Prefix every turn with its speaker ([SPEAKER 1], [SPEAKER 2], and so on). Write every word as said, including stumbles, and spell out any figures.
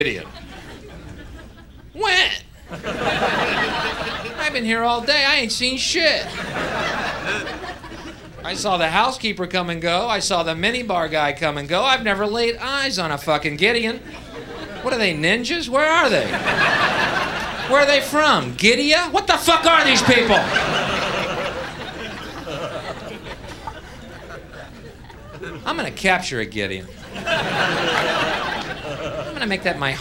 [SPEAKER 1] Idiot. When? I've been here all day. I ain't seen shit. I saw the housekeeper come and go. I saw the minibar guy come and go. I've never laid eyes on a fucking Gideon. What are they, ninjas? Where are they? Where are they from? Gideon? What the fuck are these people? I'm gonna capture a Gideon. I'm gonna make that my